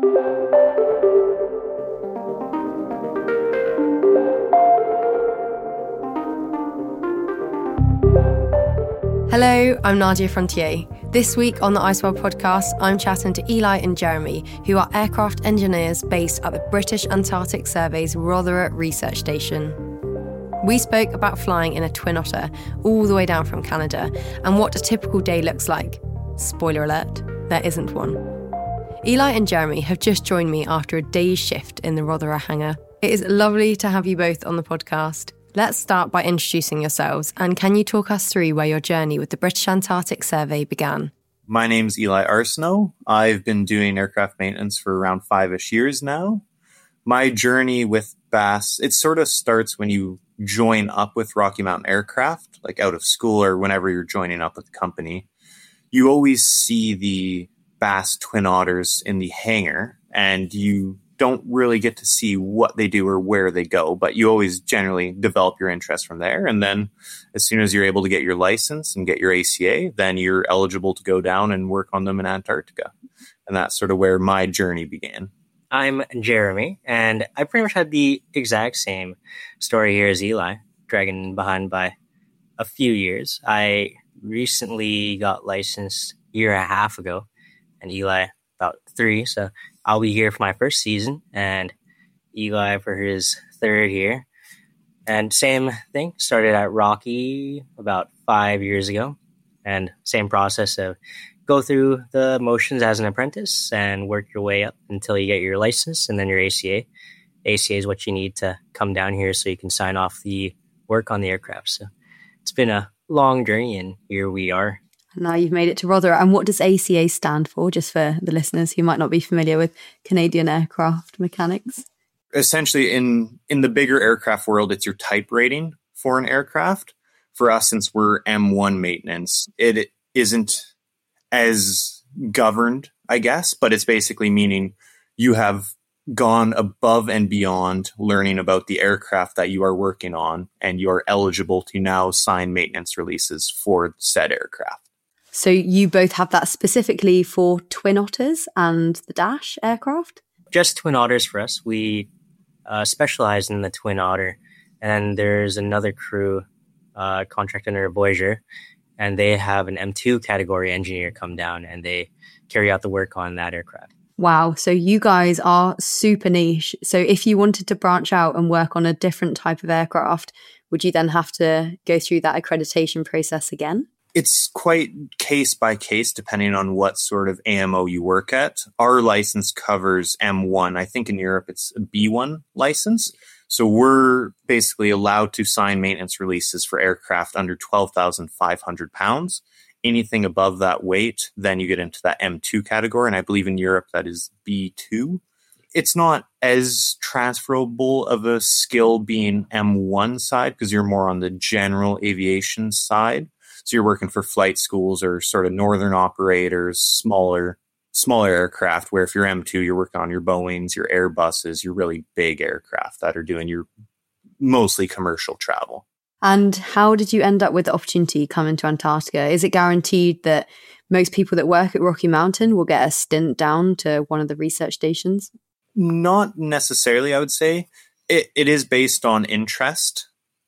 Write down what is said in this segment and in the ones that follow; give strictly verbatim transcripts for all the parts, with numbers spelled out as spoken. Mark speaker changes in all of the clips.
Speaker 1: Hello, I'm Nadia Frontier. This week on the Icewell podcast, I'm chatting to Eli and Jeremy, who are aircraft engineers based at the British Antarctic Survey's Rothera Research Station. We spoke about flying in a Twin Otter all the way down from Canada and what a typical day looks like. Spoiler alert, there isn't one. Eli and Jeremy have just joined me after a day's shift in the Rothera hangar. It is lovely to have you both on the podcast. Let's start by introducing yourselves, and can you talk us through where your journey with the British Antarctic Survey began?
Speaker 2: My name's Eli Arsenault. I've been doing aircraft maintenance for around five-ish years now. My journey with B A S, it sort of starts when you join up with Rocky Mountain Aircraft, like out of school or whenever you're joining up with the company. You always see the B A S Twin Otters in the hangar, and you don't really get to see what they do or where they go, but you always generally develop your interest from there. And then as soon as you're able to get your license and get your A C A, then you're eligible to go down and work on them in Antarctica. And that's sort of where my journey began.
Speaker 3: I'm Jeremy, and I pretty much had the exact same story here as Eli, dragging behind by a few years. I recently got licensed a year and a half ago, and Eli about three, so I'll be here for my first season, and Eli for his third year. And same thing, started at Rocky about five years ago, and same process of go through the motions as an apprentice and work your way up until you get your license and then your A C A. A C A is what you need to come down here so you can sign off the work on the aircraft. So it's been a long journey, and here we are.
Speaker 1: Now you've made it to Rothera. And what does A C A stand for, just for the listeners who might not be familiar with Canadian aircraft mechanics?
Speaker 2: Essentially, in, in the bigger aircraft world, it's your type rating for an aircraft. For us, since we're M one maintenance, it isn't as governed, I guess, but it's basically meaning you have gone above and beyond learning about the aircraft that you are working on, and you are eligible to now sign maintenance releases for said aircraft.
Speaker 1: So you both have that specifically for Twin Otters and the Dash aircraft?
Speaker 3: Just Twin Otters for us. We uh, specialize in the Twin Otter. And there's another crew uh, contract under Voyager, and they have an M two category engineer come down, and they carry out the work on that aircraft.
Speaker 1: Wow. So you guys are super niche. So if you wanted to branch out and work on a different type of aircraft, would you then have to go through that accreditation process again?
Speaker 2: It's quite case by case, depending on what sort of A M O you work at. Our license covers M one. I think in Europe it's a B one license. So we're basically allowed to sign maintenance releases for aircraft under twelve thousand five hundred pounds. Anything above that weight, then you get into that M two category. And I believe in Europe that is B two. It's not as transferable of a skill being M one side, because you're more on the general aviation side. So you're working for flight schools or sort of northern operators, smaller smaller aircraft, where if you're M two, you're working on your Boeings, your Airbuses, your really big aircraft that are doing your mostly commercial travel.
Speaker 1: And how did you end up with the opportunity coming to Antarctica? Is it guaranteed that most people that work at Rocky Mountain will get a stint down to one of the research stations?
Speaker 2: Not necessarily, I would say. It, it is based on interest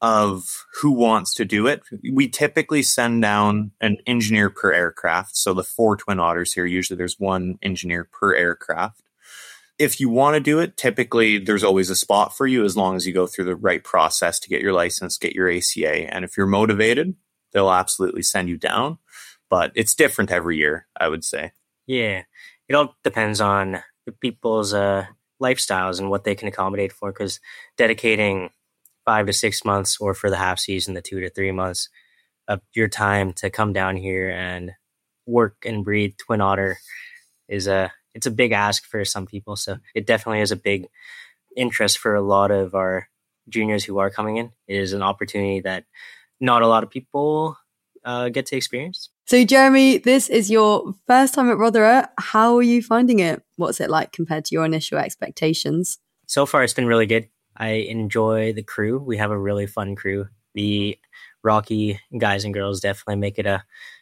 Speaker 2: of who wants to do it. We typically send down an engineer per aircraft. So the four Twin Otters here, usually there's one engineer per aircraft. If you want to do it, typically there's always a spot for you as long as you go through the right process to get your license, get your A C A. And if you're motivated, they'll absolutely send you down. But it's different every year, I would say.
Speaker 3: Yeah, it all depends on the people's uh, lifestyles and what they can accommodate for, because dedicating five to six months or for the half season, the two to three months of your time to come down here and work and breathe Twin Otter is a, it's a big ask for some people. So it definitely is a big interest for a lot of our juniors who are coming in. It is an opportunity that not a lot of people uh, get to experience.
Speaker 1: So Jeremy, this is your first time at Rothera. How are you finding it? What's it like compared to your initial expectations?
Speaker 3: So far, it's been really good. I enjoy the crew. We have a really fun crew. The Rocky guys and girls definitely make it a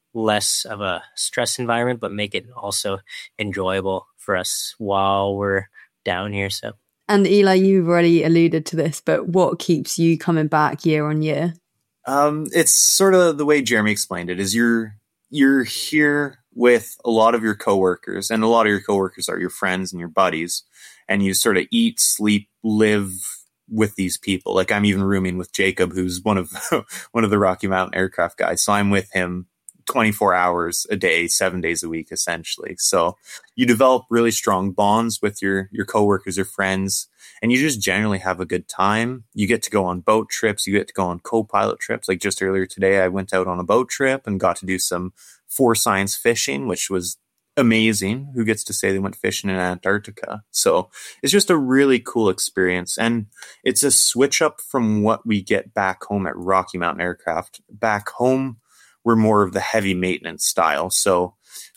Speaker 3: less of a stress environment, but make it also enjoyable for us while we're down here. So,
Speaker 1: and Eli, you've already alluded to this, but what keeps you coming back year on year?
Speaker 2: Um, it's sort of the way Jeremy explained it, is you're you're here with a lot of your coworkers, and a lot of your coworkers are your friends and your buddies, and you sort of eat, sleep, live with these people. Like, I'm even rooming with Jacob, who's one of one of the Rocky Mountain aircraft guys. So I'm with him twenty-four hours a day, seven days a week, essentially. So you develop really strong bonds with your your coworkers or friends, and you just generally have a good time. You get to go on boat trips. You get to go on co-pilot trips. Like just earlier today, I went out on a boat trip and got to do some for science fishing, which was amazing. Who gets to say they went fishing in Antarctica? So it's just a really cool experience. And it's a switch up from what we get back home at Rocky Mountain Aircraft. Back home, we're more of the heavy maintenance style. So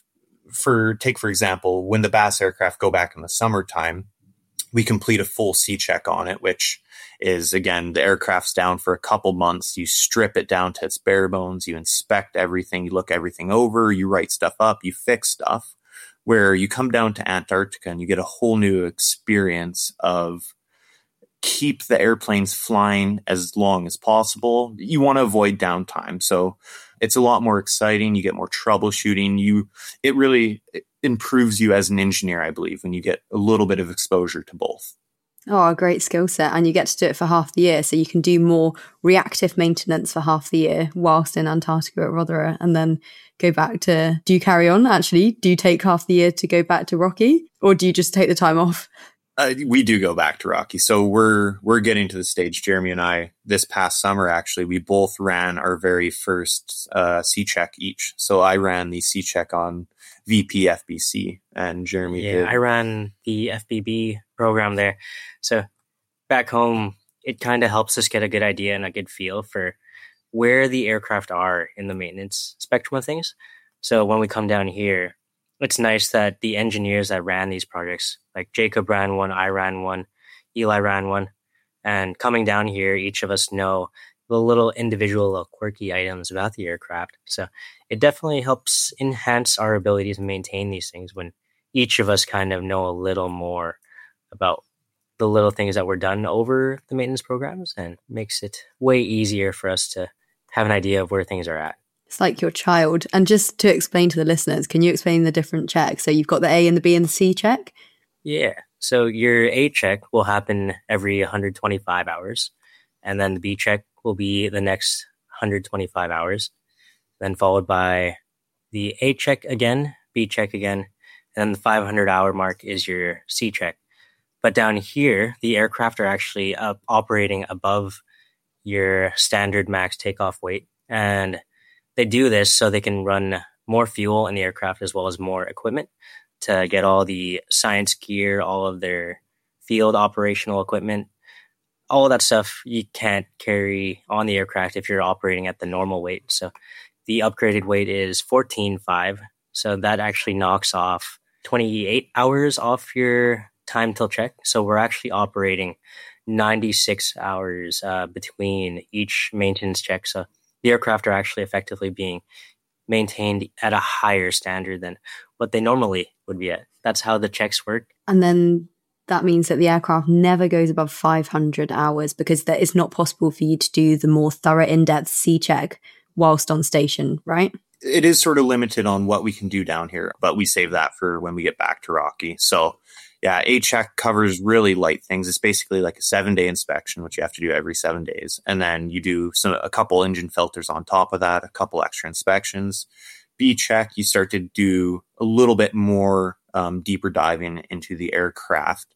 Speaker 2: for, take for example, when the Bass aircraft go back in the summertime, we complete a full C check on it, which is, again, the aircraft's down for a couple months. You strip it down to its bare bones. You inspect everything. You look everything over. You write stuff up. You fix stuff. Where you come down to Antarctica and you get a whole new experience of keep the airplanes flying as long as possible. You want to avoid downtime. So it's a lot more exciting. You get more troubleshooting. You, it really improves you as an engineer, I believe, when you get a little bit of exposure to both.
Speaker 1: Oh, a great skill set. And you get to do it for half the year. So you can do more reactive maintenance for half the year whilst in Antarctica at Rothera, and then go back to, do you carry on actually? Do you take half the year to go back to Rocky, or do you just take the time off?
Speaker 2: Uh, we do go back to Rocky. So we're we're getting to the stage, Jeremy and I, this past summer, actually, we both ran our very first uh, C-check each. So I ran the C-check on V P F B C, and Jeremy
Speaker 3: yeah,
Speaker 2: did.
Speaker 3: I ran the F B B program there. So back home, it kind of helps us get a good idea and a good feel for where the aircraft are in the maintenance spectrum of things. So when we come down here, it's nice that the engineers that ran these projects, like Jacob ran one, I ran one, Eli ran one, and coming down here, each of us know the little individual little quirky items about the aircraft. So it definitely helps enhance our ability to maintain these things when each of us kind of know a little more about the little things that were done over the maintenance programs, and makes it way easier for us to have an idea of where things are at.
Speaker 1: It's like your child. And just to explain to the listeners, can you explain the different checks? So you've got the A and the B and the C check?
Speaker 3: Yeah. So your A check will happen every one hundred twenty-five hours. And then the B check will be the next one hundred twenty-five hours. Then followed by the A check again, B check again. And then the five hundred hour mark is your C check. But down here, the aircraft are actually up operating above your standard max takeoff weight. And they do this so they can run more fuel in the aircraft as well as more equipment to get all the science gear, all of their field operational equipment, all of that stuff you can't carry on the aircraft if you're operating at the normal weight. So the upgraded weight is fourteen point five. So that actually knocks off twenty-eight hours off your time till check. So we're actually operating ninety-six hours uh, between each maintenance check. So the aircraft are actually effectively being maintained at a higher standard than what they normally would be at. That's how the checks work.
Speaker 1: And then that means that the aircraft never goes above five hundred hours, because that it's not possible for you to do the more thorough, in-depth C check whilst on station, right?
Speaker 2: It is sort of limited on what we can do down here, but we save that for when we get back to Rocky. So yeah, A-check covers really light things. It's basically like a seven-day inspection, which you have to do every seven days. And then you do some, a couple engine filters on top of that, a couple extra inspections. B-check, you start to do a little bit more um, deeper diving into the aircraft.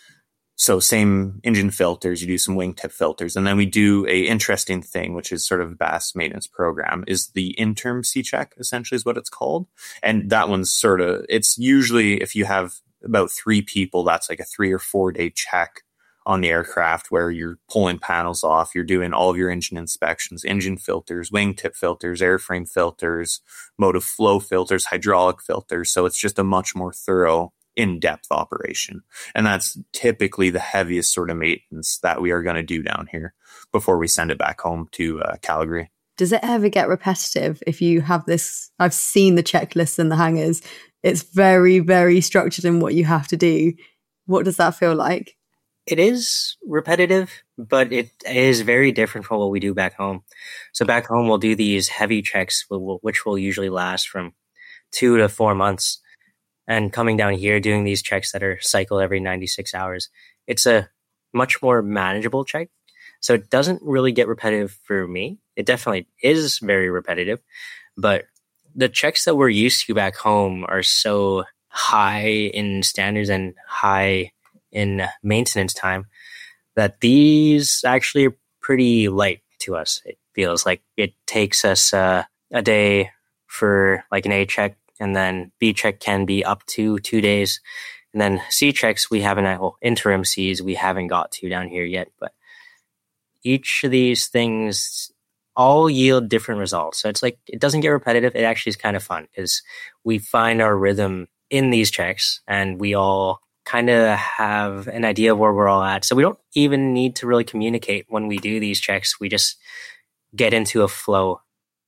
Speaker 2: So same engine filters, you do some wingtip filters. And then we do a interesting thing, which is sort of a Bass maintenance program, is the interim C-check, essentially is what it's called. And that one's sort of, it's usually if you have about three people, that's like a three or four day check on the aircraft where you're pulling panels off, you're doing all of your engine inspections, engine filters, wingtip filters, airframe filters, motive flow filters, hydraulic filters. So it's just a much more thorough, in-depth operation. And that's typically the heaviest sort of maintenance that we are going to do down here before we send it back home to uh, Calgary.
Speaker 1: Does it ever get repetitive if you have this? I've seen the checklists and the hangars. It's very, very structured in what you have to do. What does that feel like?
Speaker 3: It is repetitive, but it is very different from what we do back home. So back home, we'll do these heavy checks, which will usually last from two to four months. And coming down here, doing these checks that are cycled every ninety-six hours, it's a much more manageable check. So it doesn't really get repetitive for me. It definitely is very repetitive, but the checks that we're used to back home are so high in standards and high in maintenance time that these actually are pretty light to us. It feels like it takes us uh, a day for like an A check, and then B check can be up to two days. And then C checks, we haven't, well, interim Cs, we haven't got to down here yet. But each of these things all yield different results. So it's like, it doesn't get repetitive. It actually is kind of fun because we find our rhythm in these checks and we all kind of have an idea of where we're all at. So we don't even need to really communicate when we do these checks. We just get into a flow.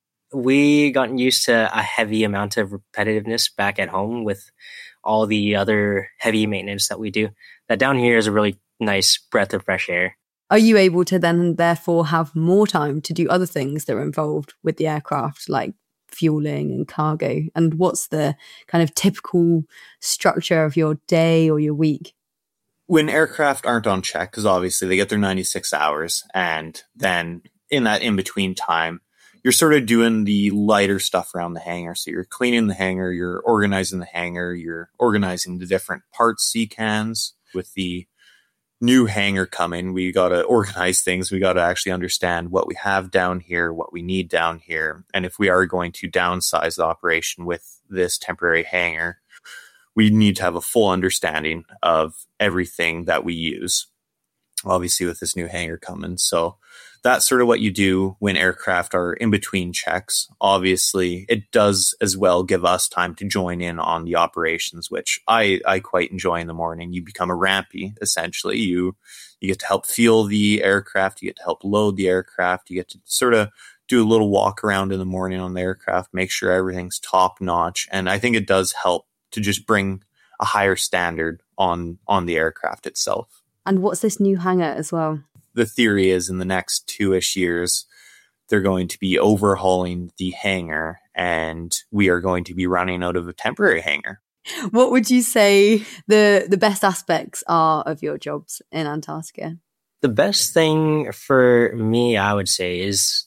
Speaker 3: We gotten used to a heavy amount of repetitiveness back at home with all the other heavy maintenance that we do. That down here is a really nice breath of fresh air.
Speaker 1: Are you able to then therefore have more time to do other things that are involved with the aircraft, like fueling and cargo? And what's the kind of typical structure of your day or your week?
Speaker 2: When aircraft aren't on check, because obviously they get their ninety-six hours, and then in that in-between time, you're sort of doing the lighter stuff around the hangar. So you're cleaning the hangar, you're organizing the hangar, you're organizing the different parts C cans. With the new hangar coming, we got to organize things. We got to actually understand what we have down here, what we need down here. And if we are going to downsize the operation with this temporary hangar, we need to have a full understanding of everything that we use, obviously with this new hangar coming. So that's sort of what you do when aircraft are in between checks. Obviously, it does as well give us time to join in on the operations, which I, I quite enjoy in the morning. You become a rampy, essentially. You you get to help fuel the aircraft. You get to help load the aircraft. You get to sort of do a little walk around in the morning on the aircraft, make sure everything's top notch. And I think it does help to just bring a higher standard on on the aircraft itself.
Speaker 1: And what's this new hangar as well?
Speaker 2: The theory is in the next two-ish years, they're going to be overhauling the hangar and we are going to be running out of a temporary hangar.
Speaker 1: What would you say the, the best aspects are of your jobs in Antarctica?
Speaker 3: The best thing for me, I would say, is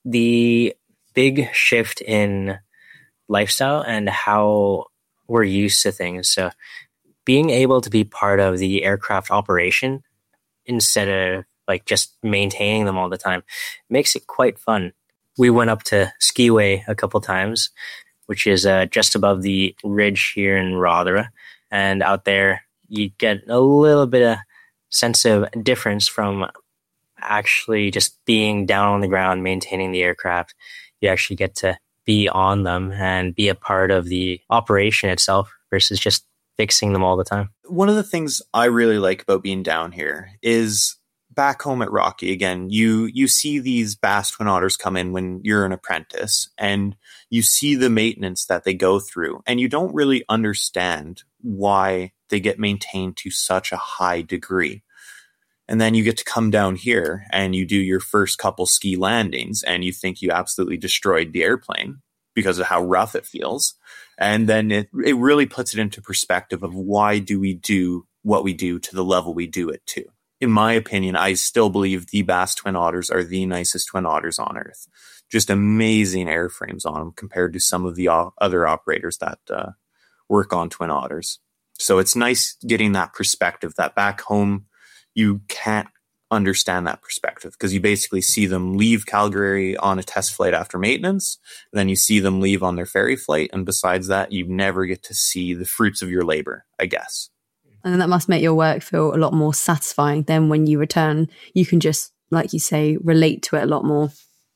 Speaker 3: the big shift in lifestyle and how we're used to things. So being able to be part of the aircraft operation instead of like just maintaining them all the time makes it quite fun. We went up to Skiway a couple times, which is uh, just above the ridge here in Rothera. And out there, you get a little bit of sense of difference from actually just being down on the ground, maintaining the aircraft. You actually get to be on them and be a part of the operation itself versus just fixing them all the time.
Speaker 2: One of the things I really like about being down here is back home at Rocky, again, you you see these Bass Twin Otters come in when you're an apprentice and you see the maintenance that they go through and you don't really understand why they get maintained to such a high degree. And then you get to come down here and you do your first couple ski landings and you think you absolutely destroyed the airplane because of how rough it feels. And then it, it really puts it into perspective of why do we do what we do to the level we do it to. In my opinion, I still believe the Bass Twin Otters are the nicest Twin Otters on Earth. Just amazing airframes on them compared to some of the o- other operators that uh, work on Twin Otters. So it's nice getting that perspective that back home, you can't understand that perspective because you basically see them leave Calgary on a test flight after maintenance. Then you see them leave on their ferry flight. And besides that, you never get to see the fruits of your labor, I guess.
Speaker 1: And that must make your work feel a lot more satisfying. Then when you return, you can just, like you say, relate to it a lot more.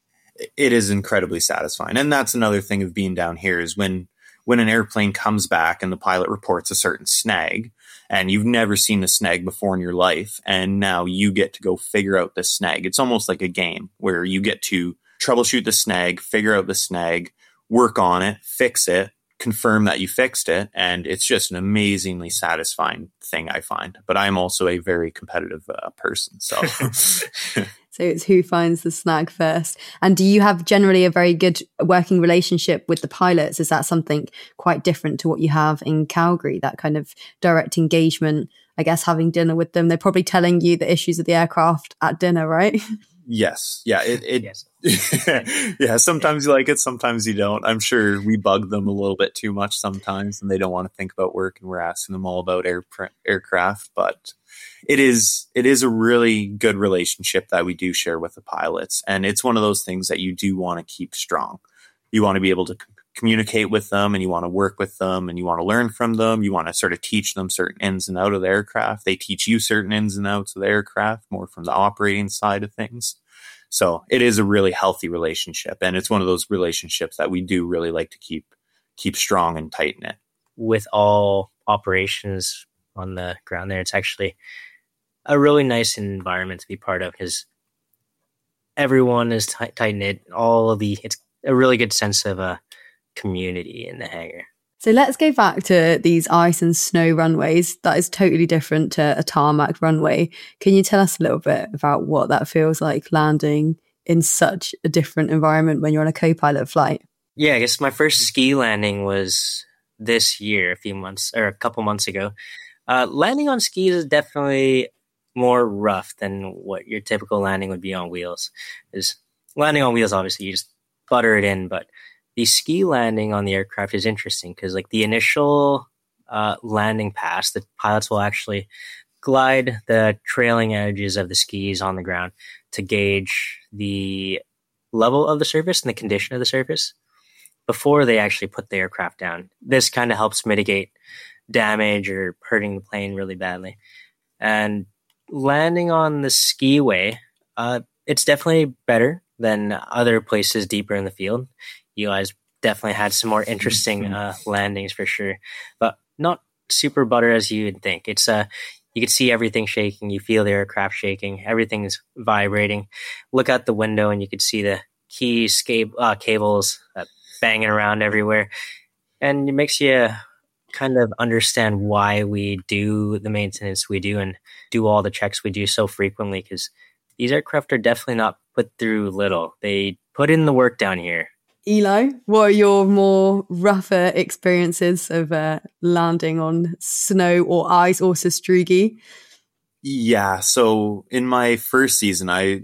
Speaker 2: It is incredibly satisfying. And that's another thing of being down here is when, when an airplane comes back and the pilot reports a certain snag and you've never seen a snag before in your life. And now you get to go figure out this snag. It's almost like a game where you get to troubleshoot the snag, figure out the snag, work on it, fix it, confirm that you fixed it. And it's just an amazingly satisfying thing, I find. But I'm also a very competitive uh, person. So
Speaker 1: So it's who finds the snag first. And do you have generally a very good working relationship with the pilots? Is that something quite different to what you have in Calgary, that kind of direct engagement? I guess having dinner with them, they're probably telling you the issues of the aircraft at dinner, right?
Speaker 2: Yes. Yeah. It, it
Speaker 3: yes.
Speaker 2: yeah. Sometimes you like it. Sometimes you don't. I'm sure we bug them a little bit too much sometimes, and they don't want to think about work, and we're asking them all about air, aircraft, but it is, it is a really good relationship that we do share with the pilots. And it's one of those things that you do want to keep strong. You want to be able to c- communicate with them, and you want to work with them, and you want to learn from them. You want to sort of teach them certain ins and outs of the aircraft. They teach you certain ins and outs of the aircraft, more from the operating side of things. So it is a really healthy relationship. And it's one of those relationships that we do really like to keep, keep strong and tighten it.
Speaker 3: With all operations on the ground there, it's actually a really nice environment to be part of, because everyone is t- tight knit. All of the, it's a really good sense of a community in the hangar.
Speaker 1: So let's go back to these ice and snow runways. That is totally different to a tarmac runway. Can you tell us a little bit about what that feels like landing in such a different environment when you're on a co-pilot flight?
Speaker 3: Yeah, I guess my first ski landing was this year, a few months or a couple months ago. Uh, landing on skis is definitely more rough than what your typical landing would be on wheels. Is landing on wheels, obviously, you just butter it in, but the ski landing on the aircraft is interesting because, like, the initial uh, landing pass, the pilots will actually glide the trailing edges of the skis on the ground to gauge the level of the surface and the condition of the surface before they actually put the aircraft down. This kind of helps mitigate damage or hurting the plane really badly. And landing on the skiway, uh, it's definitely better than other places deeper in the field. Eli's definitely had some more interesting uh, landings for sure, but not super butter as you'd think. It's uh, you can see everything shaking. You feel the aircraft shaking. Everything's vibrating. Look out the window and you could see the key scab- uh, cables uh, banging around everywhere. And it makes you kind of understand why we do the maintenance we do and do all the checks we do so frequently, because these aircraft are definitely not put through little. They put in the work down here.
Speaker 1: Eli, what are your more rougher experiences of uh, landing on snow or ice or sastrugi?
Speaker 2: Yeah, so in my first season, I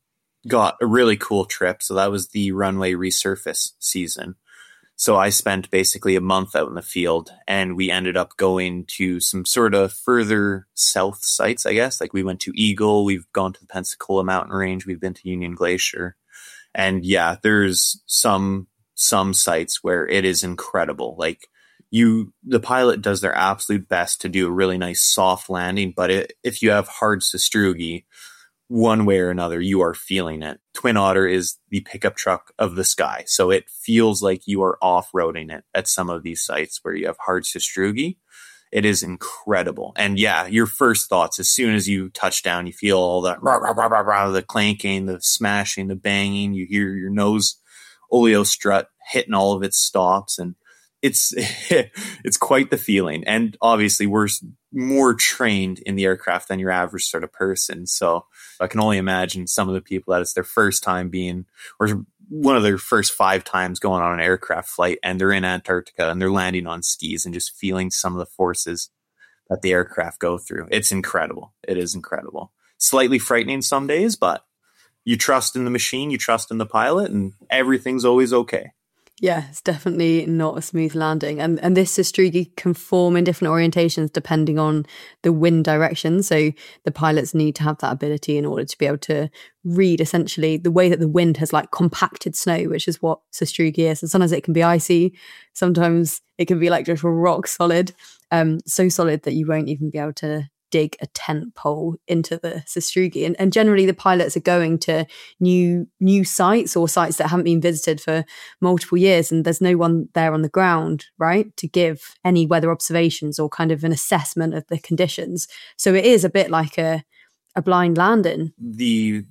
Speaker 2: got a really cool trip. So that was the runway resurface season. So I spent basically a month out in the field, and we ended up going to some sort of further south sites, I guess. Like we went to Eagle, we've gone to the Pensacola Mountain Range, we've been to Union Glacier. And yeah, there's some some sites where it is incredible. Like you, the pilot does their absolute best to do a really nice soft landing, but it, if you have hard sastrugi, one way or another, you are feeling it. Twin Otter is the pickup truck of the sky, so it feels like you are off-roading it at some of these sites where you have hard sastrugi. It is incredible. And yeah, your first thoughts, as soon as you touch down, you feel all the rah, rah, rah, rah, rah, the clanking, the smashing, the banging. You hear your nose oleo strut hitting all of its stops. And it's, it's quite the feeling. And obviously we're more trained in the aircraft than your average sort of person. So I can only imagine some of the people that it's their first time being, or one of their first five times going on an aircraft flight, and they're in Antarctica and they're landing on skis and just feeling some of the forces that the aircraft go through. It's incredible. It is incredible. Slightly frightening some days, but you trust in the machine, you trust in the pilot, and everything's always okay.
Speaker 1: Yeah, it's definitely not a smooth landing. And and this sastrugi can form in different orientations depending on the wind direction. So the pilots need to have that ability in order to be able to read essentially the way that the wind has like compacted snow, which is what sastrugi is. And sometimes it can be icy. Sometimes it can be like just rock solid, um, so solid that you won't even be able to dig a tent pole into the sastrugi. And, and generally the pilots are going to new new sites or sites that haven't been visited for multiple years, and there's no one there on the ground, right, to give any weather observations or kind of an assessment of the conditions. So it is a bit like a, a blind landing.
Speaker 2: The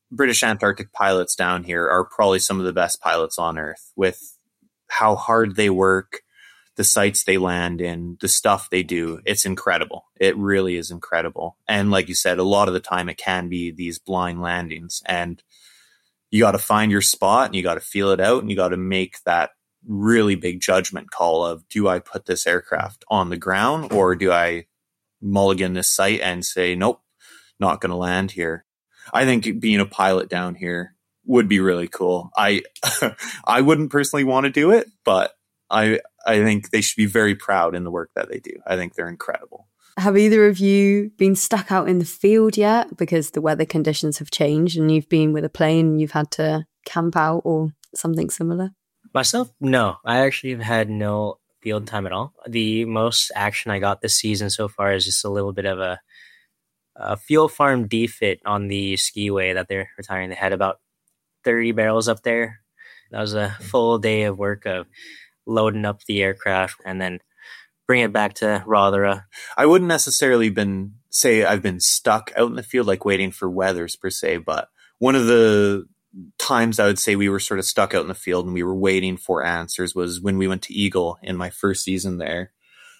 Speaker 2: British Antarctic pilots down here are probably some of the best pilots on Earth, with how hard they work, the sites they land in, the stuff they do. It's incredible. It really is incredible. And like you said, a lot of the time it can be these blind landings, and you got to find your spot and you got to feel it out, and you got to make that really big judgment call of, do I put this aircraft on the ground, or do I mulligan this site and say, nope, not going to land here? I think being a pilot down here would be really cool. I I wouldn't personally want to do it, but I I think they should be very proud in the work that they do. I think they're incredible.
Speaker 1: Have either of you been stuck out in the field yet because the weather conditions have changed and you've been with a plane and you've had to camp out or something similar?
Speaker 3: Myself, no. I actually have had no field time at all. The most action I got this season so far is just a little bit of a a fuel farm defit on the skiway that they're retiring. They had about thirty barrels up there. That was a full day of work of loading up the aircraft and then bring it back to Rothera.
Speaker 2: I wouldn't necessarily been say I've been stuck out in the field, like waiting for weathers per se, but one of the times I would say we were sort of stuck out in the field and we were waiting for answers was when we went to Eagle in my first season there.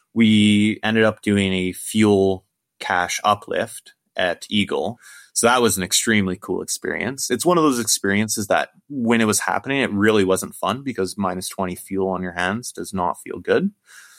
Speaker 2: We ended up doing a fuel cache uplift at Eagle. So that was an extremely cool experience. It's one of those experiences that when it was happening, it really wasn't fun because minus twenty fuel on your hands does not feel good.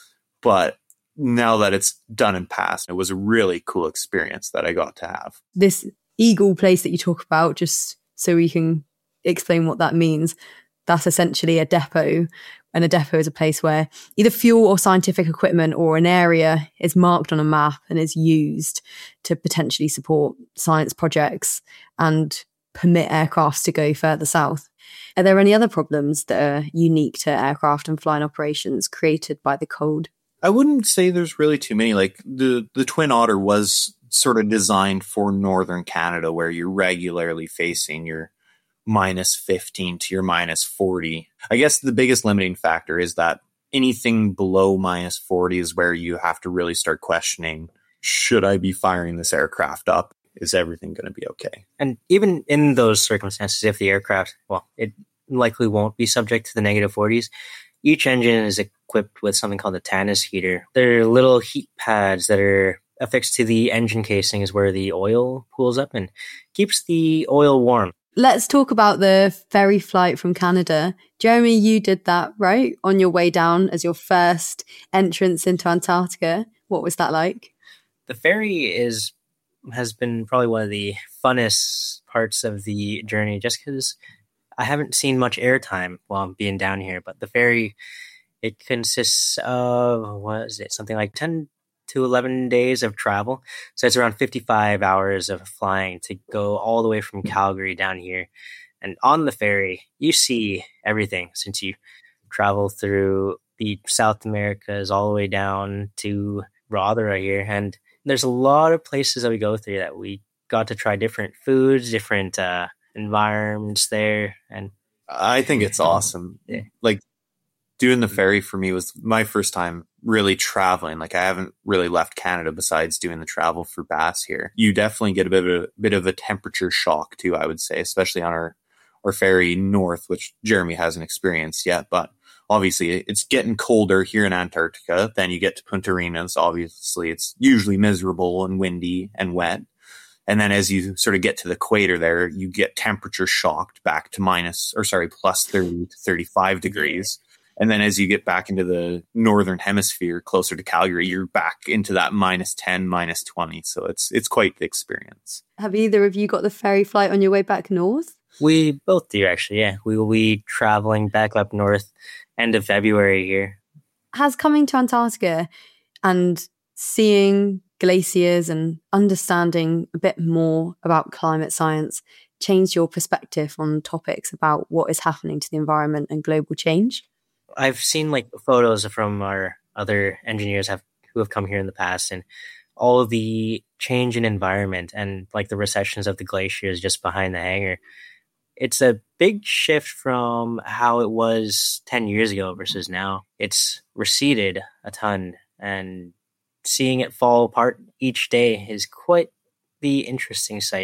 Speaker 2: But now that it's done and passed, it was a really cool experience that I got to have.
Speaker 1: This Eagle place that you talk about, just so we can explain what that means, that's essentially a depot. And a depot is a place where either fuel or scientific equipment or an area is marked on a map and is used to potentially support science projects and permit aircrafts to go further south. Are there any other problems that are unique to aircraft and flying operations created by the cold?
Speaker 2: I wouldn't say there's really too many. Like the, the Twin Otter was sort of designed for northern Canada, where you're regularly facing your minus fifteen to your minus forty. I guess the biggest limiting factor is that anything below minus forty is where you have to really start questioning, should I be firing this aircraft up? Is everything going to be okay?
Speaker 3: And even in those circumstances, if the aircraft, well, it likely won't be subject to the negative forties, each engine is equipped with something called a Tannis heater. They're little heat pads that are affixed to the engine casing, is where the oil pools up and keeps the oil warm.
Speaker 1: Let's talk about the ferry flight from Canada. Jeremy, you did that, right? On your way down as your first entrance into Antarctica. What was that like?
Speaker 3: The ferry is has been probably one of the funnest parts of the journey, just because I haven't seen much airtime while being down here. But the ferry, it consists of, what is it, something like ten to eleven days of travel. So it's around fifty-five hours of flying to go all the way from Calgary down here. And on the ferry, you see everything, since you travel through the South Americas all the way down to Rothera here. And there's a lot of places that we go through that we got to try different foods, different uh, environments there. And
Speaker 2: I think it's awesome.
Speaker 3: Yeah.
Speaker 2: Like, doing the ferry for me was my first time really traveling. Like, I haven't really left Canada besides doing the travel for Bass here. You definitely get a bit of a bit of a temperature shock too, I would say, especially on our, our ferry north, which Jeremy hasn't experienced yet. But obviously it's getting colder here in Antarctica. Then you get to Punta Arenas. Obviously it's usually miserable and windy and wet. And then as you sort of get to the equator there, you get temperature shocked back to minus, or sorry, plus thirty to thirty-five degrees. And then as you get back into the northern hemisphere, closer to Calgary, you're back into that minus ten, minus twenty. So it's it's quite the experience.
Speaker 1: Have either of you got the ferry flight on your way back north?
Speaker 3: We both do, actually, yeah. We will be traveling back up north end of February here.
Speaker 1: Has coming to Antarctica and seeing glaciers and understanding a bit more about climate science changed your perspective on topics about what is happening to the environment and global change?
Speaker 3: I've seen like photos from our other engineers have who have come here in the past, and all of the change in environment and like the recessions of the glaciers just behind the hangar. It's a big shift from how it was ten years ago versus now. It's receded a ton, and seeing it fall apart each day is quite the interesting sight.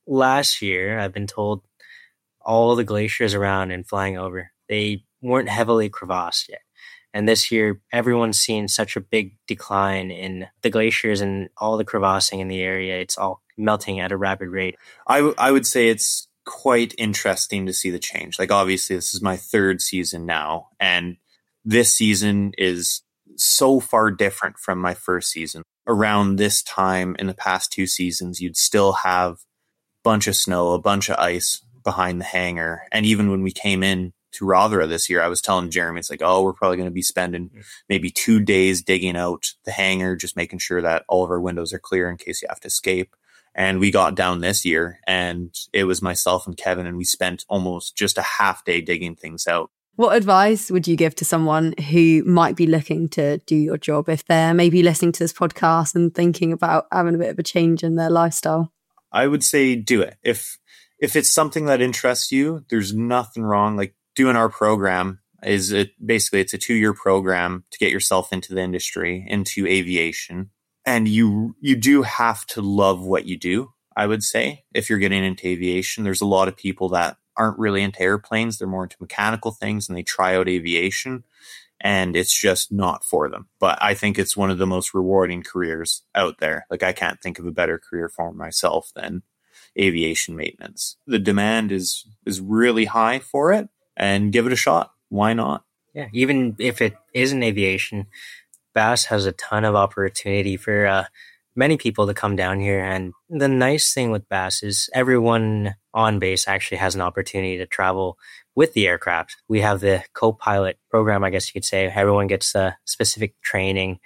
Speaker 3: last year, I've been told all the glaciers around and flying over, they weren't heavily crevassed yet. And this year, everyone's seen such a big decline in the glaciers and all the crevassing in the area. It's all melting at a rapid rate.
Speaker 2: I, w- I would say it's quite interesting to see the change. Like, obviously, this is my third season now, and this season is so far different from my first season. Around this time in the past two seasons, you'd still have a bunch of snow, a bunch of ice behind the hangar. And even when we came in to Rothera this year, I was telling Jeremy, it's like, oh, we're probably going to be spending maybe two days digging out the hangar, just making sure that all of our windows are clear in case you have to escape. And we got down this year, and it was myself and Kevin, and we spent almost just a half day digging things out.
Speaker 1: What advice would you give to someone who might be looking to do your job if they're maybe listening to this podcast and thinking about having a bit of a change in their lifestyle?
Speaker 2: I would say do it. If if it's something that interests you, there's nothing wrong. Like, doing our program is it basically it's a two-year program to get yourself into the industry, into aviation. And you you do have to love what you do, I would say, if you're getting into aviation. There's a lot of people that aren't really into airplanes. They're more into mechanical things, and they try out aviation, and it's just not for them. But I think it's one of the most rewarding careers out there. Like, I can't think of a better career for myself than aviation maintenance. The demand is is really high for it, and give it a shot. Why not?
Speaker 3: Yeah, even if it isn't aviation, B A S has a ton of opportunity for uh, many people to come down here. And the nice thing with B A S is everyone on base actually has an opportunity to travel with the aircraft. We have the co-pilot program, I guess you could say. Everyone gets a specific training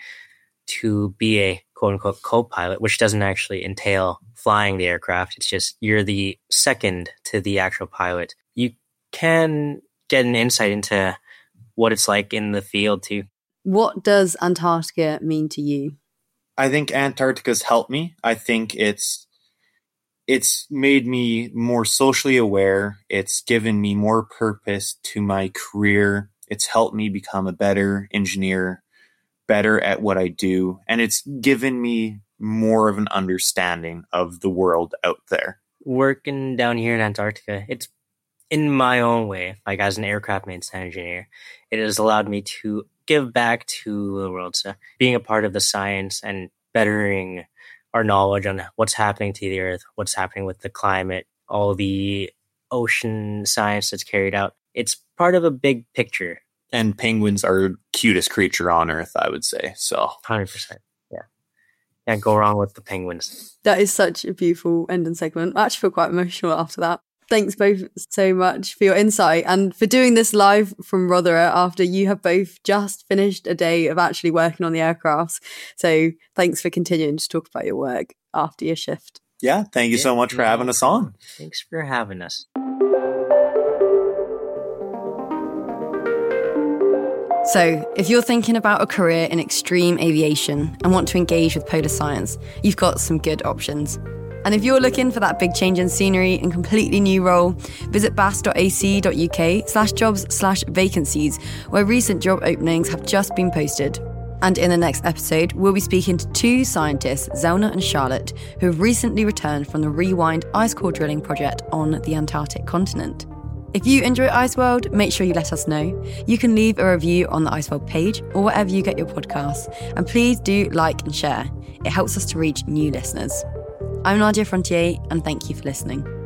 Speaker 3: to be a quote-unquote co-pilot, which doesn't actually entail flying the aircraft. It's just you're the second to the actual pilot. You can get an insight into what it's like in the field too.
Speaker 1: What does Antarctica mean to you?
Speaker 2: I think Antarctica's helped me. I think it's it's made me more socially aware. It's given me more purpose to my career. It's helped me become a better engineer, better at what I do. And it's given me more of an understanding of the world out there.
Speaker 3: Working down here in Antarctica, it's in my own way, like as an aircraft maintenance engineer, it has allowed me to give back to the world. So being a part of the science and bettering our knowledge on what's happening to the earth, what's happening with the climate, all the ocean science that's carried out. It's part of a big picture.
Speaker 2: And penguins are cutest creature on earth, I would say. So
Speaker 3: one hundred percent. Yeah. Can't go wrong with the penguins.
Speaker 1: That is such a beautiful ending segment. I actually feel quite emotional after that. Thanks both so much for your insight and for doing this live from Rothera after you have both just finished a day of actually working on the aircrafts. So thanks for continuing to talk about your work after your shift.
Speaker 2: Yeah, thank you
Speaker 3: yeah,
Speaker 2: so much for
Speaker 3: yeah.
Speaker 2: having us on.
Speaker 3: Thanks for having us.
Speaker 1: So, if you're thinking about a career in extreme aviation and want to engage with polar science, you've got some good options. And if you're looking for that big change in scenery and completely new role, visit bas.ac.uk slash jobs slash vacancies, where recent job openings have just been posted. And in the next episode, we'll be speaking to two scientists, Zelna and Charlotte, who have recently returned from the Rewind ice core drilling project on the Antarctic continent. If you enjoy Iceworld, make sure you let us know. You can leave a review on the Iceworld page or wherever you get your podcasts. And please do like and share. It helps us to reach new listeners. I'm Nadia Frontier, and thank you for listening.